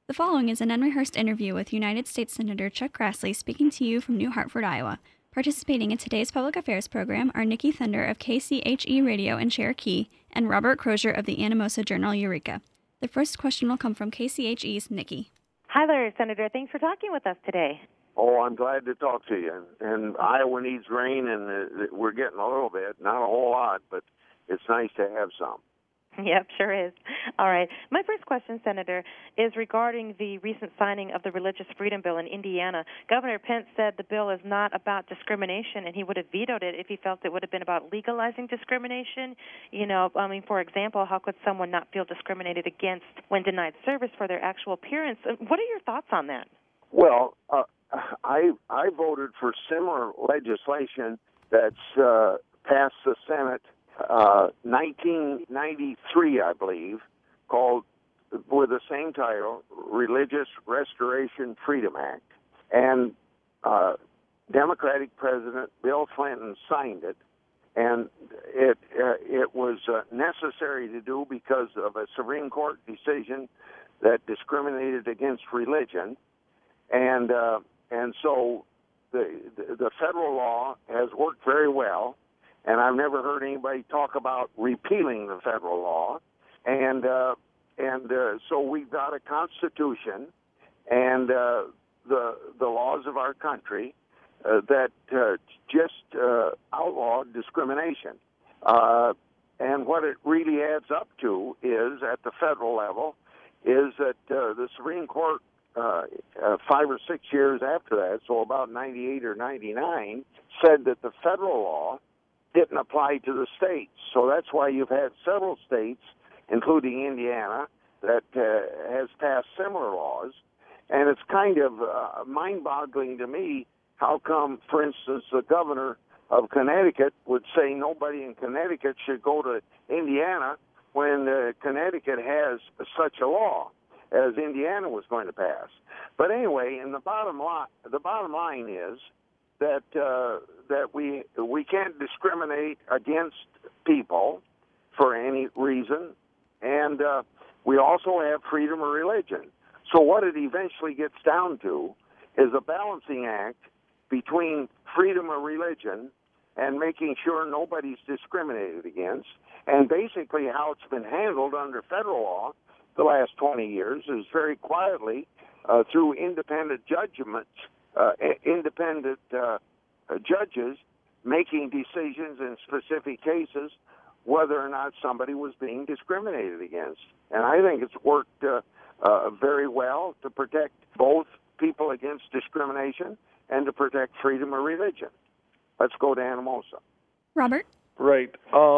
The following is an unrehearsed interview with United States Senator Chuck Grassley speaking to you from New Hartford, Iowa. Participating in today's public affairs program are Nikki Thunder of KCHE Radio in Cherokee and Robert Crozier of the Anamosa Journal, Eureka. The first question will come from KCHE's Nikki. Hi there, Senator. Thanks for talking with us today. Oh, I'm glad to talk to you. And Iowa needs rain, and we're getting a little bit, not a whole lot, but it's nice to have some. Yep, sure is. All right. My first question, Senator, is regarding the recent signing of the Religious Freedom Bill in Indiana. Governor Pence said the bill is not about discrimination, and he would have vetoed it if he felt it would have been about legalizing discrimination. For example, how could someone not feel discriminated against when denied service for their actual appearance? What are your thoughts on that? Well, I voted for similar legislation that's passed the Senate 1993, I believe, called, with the same title, Religious Restoration Freedom Act. And Democratic President Bill Clinton signed it, and it was necessary to do because of a Supreme Court decision that discriminated against religion. And so the federal law has worked very well, and I've never heard anybody talk about repealing the federal law. And so we've got a constitution and the laws of our country that just outlawed discrimination. And what it really adds up to is, at the federal level, is that the Supreme Court 5 or 6 years after that, so about 98 or 99, said that the federal law didn't apply to the states. So that's why you've had several states, including Indiana, that has passed similar laws. And it's kind of mind-boggling to me how come, for instance, the governor of Connecticut would say nobody in Connecticut should go to Indiana when Connecticut has such a law as Indiana was going to pass. But anyway, and the bottom line is that we can't discriminate against people for any reason, and we also have freedom of religion. So what it eventually gets down to is a balancing act between freedom of religion and making sure nobody's discriminated against. And basically how it's been handled under federal law the last 20 years is very quietly through independent judgments, independent judges making decisions in specific cases whether or not somebody was being discriminated against. And I think it's worked very well to protect both people against discrimination and to protect freedom of religion. Let's go to Anamosa. Robert? Right.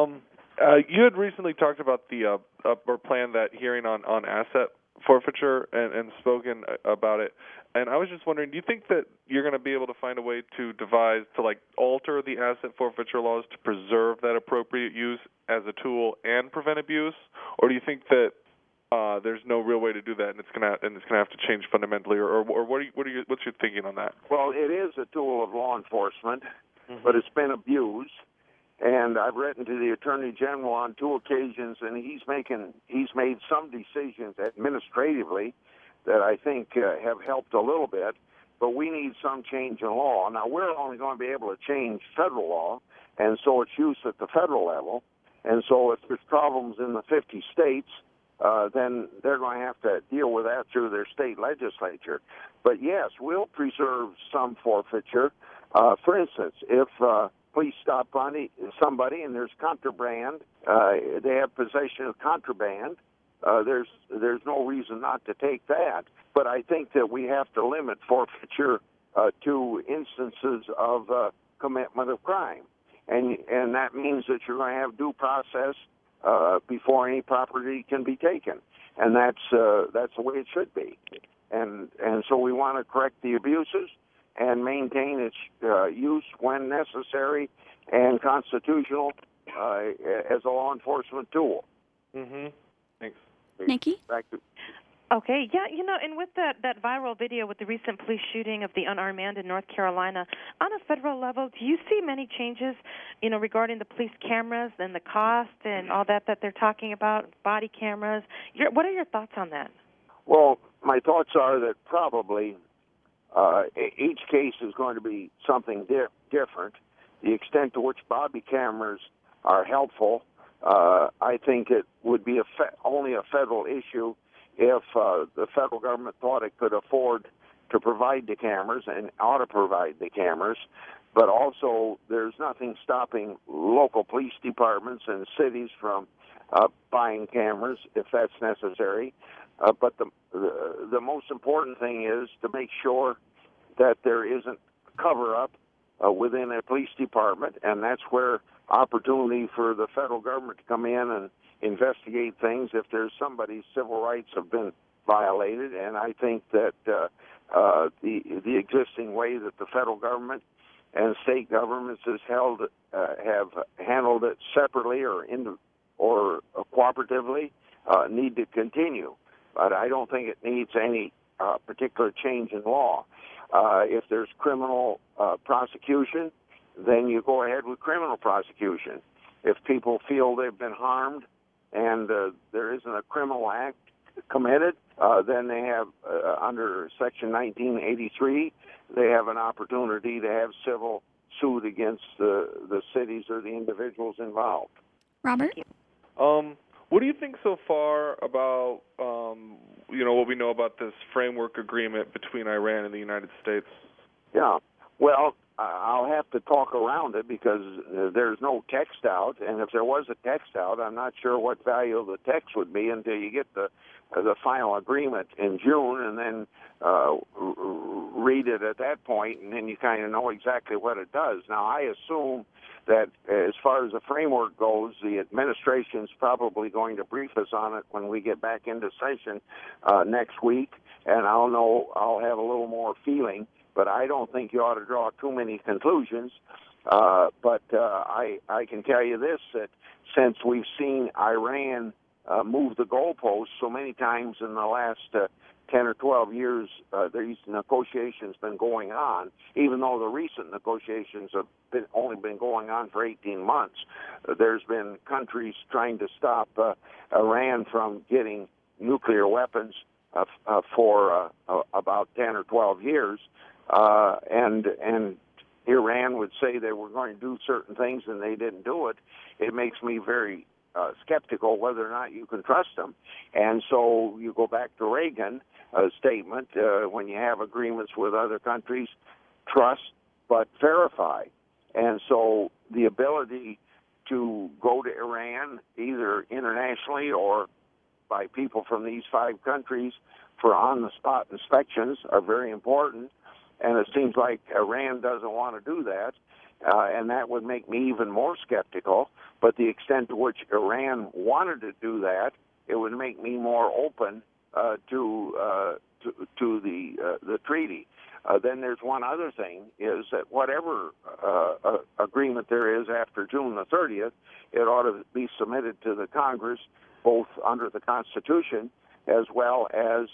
You had recently talked about the or planned that hearing on asset forfeiture and spoken about it. And I was just wondering, do you think that you're going to be able to find a way to devise, to alter the asset forfeiture laws to preserve that appropriate use as a tool and prevent abuse? Or do you think that there's no real way to do that and it's going to have to change fundamentally? Or what's your thinking on that? Well, it is a tool of law enforcement, but it's been abused. And I've written to the Attorney General on 2 occasions, and he's made some decisions administratively that I think have helped a little bit, but we need some change in law. Now, we're only going to be able to change federal law, and so it's used at the federal level. And so if there's problems in the 50 states, then they're going to have to deal with that through their state legislature. But yes, we'll preserve some forfeiture. For instance, if police stop on somebody and there's contraband, they have possession of contraband, there's no reason not to take that. But I think that we have to limit forfeiture to instances of commitment of crime. And that means that you're going to have due process before any property can be taken. And that's the way it should be. And so we want to correct the abuses and maintain its use when necessary and constitutional as a law enforcement tool. Mm-hmm. Thanks. Nikki? Back to Okay, yeah, and with that viral video with the recent police shooting of the unarmed man in North Carolina, on a federal level, do you see many changes, regarding the police cameras and the cost and all that they're talking about, body cameras? What are your thoughts on that? Well, my thoughts are that probably each case is going to be something different. The extent to which body cameras are helpful, I think it would be only a federal issue if the federal government thought it could afford to provide the cameras and ought to provide the cameras. But also, there's nothing stopping local police departments and cities from buying cameras if that's necessary. But the most important thing is to make sure that there isn't cover-up within a police department, and that's where opportunity for the federal government to come in and investigate things if there's somebody's civil rights have been violated. And I think that the existing way that the federal government and state governments have handled it separately or cooperatively need to continue. But I don't think it needs any particular change in law. If there's criminal prosecution, then you go ahead with criminal prosecution. If people feel they've been harmed and there isn't a criminal act committed, then they have, under Section 1983, they have an opportunity to have civil suit against the cities or the individuals involved. Robert? What do you think so far about, what we know about this framework agreement between Iran and the United States? Yeah, well, I'll have to talk around it because there's no text out, and if there was a text out, I'm not sure what value the text would be until you get the final agreement in June, and then read it at that point, and then you kind of know exactly what it does. Now, I assume that as far as the framework goes, the administration's probably going to brief us on it when we get back into session next week, and I'll have a little more feeling. But I don't think you ought to draw too many conclusions. But I can tell you this, that since we've seen Iran move the goalposts so many times in the last 10 or 12 years, these negotiations been going on, even though the recent negotiations have only been going on for 18 months. There's been countries trying to stop Iran from getting nuclear weapons for about 10 or 12 years. And Iran would say they were going to do certain things and they didn't do it. It makes me very skeptical whether or not you can trust them. And so you go back to Reagan's statement, when you have agreements with other countries, trust but verify. And so the ability to go to Iran, either internationally or by people from these 5 countries for on-the-spot inspections, are very important. And it seems like Iran doesn't want to do that, and that would make me even more skeptical. But the extent to which Iran wanted to do that, it would make me more open to the treaty. Then there's one other thing, is that whatever agreement there is after June the 30th, it ought to be submitted to the Congress, both under the Constitution as well as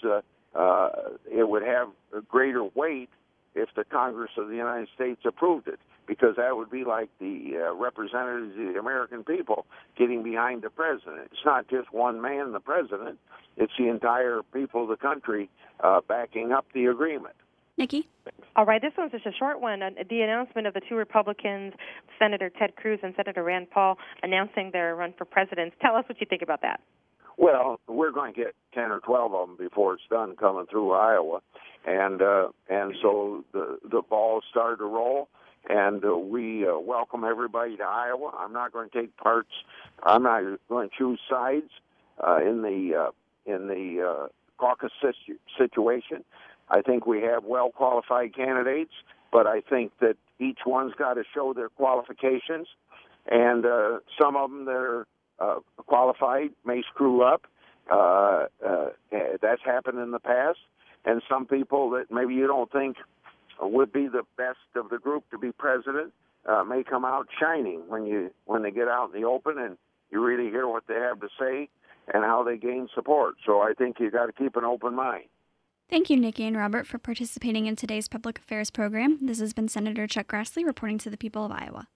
it would have a greater weight if the Congress of the United States approved it, because that would be like the representatives of the American people getting behind the president. It's not just one man, the president. It's the entire people of the country backing up the agreement. Nikki? All right, this one's just a short one. The announcement of the 2 Republicans, Senator Ted Cruz and Senator Rand Paul, announcing their run for president. Tell us what you think about that. Well, we're going to get 10 or 12 of them before it's done coming through Iowa. And so the ball started to roll, and we welcome everybody to Iowa. I'm not going to take parts. I'm not going to choose sides in the caucus situation. I think we have well-qualified candidates, but I think that each one's got to show their qualifications, and some of them that are qualified may screw up. That's happened in the past. And some people that maybe you don't think would be the best of the group to be president may come out shining when they get out in the open and you really hear what they have to say and how they gain support. So I think you got to keep an open mind. Thank you, Nikki and Robert, for participating in today's public affairs program. This has been Senator Chuck Grassley reporting to the people of Iowa.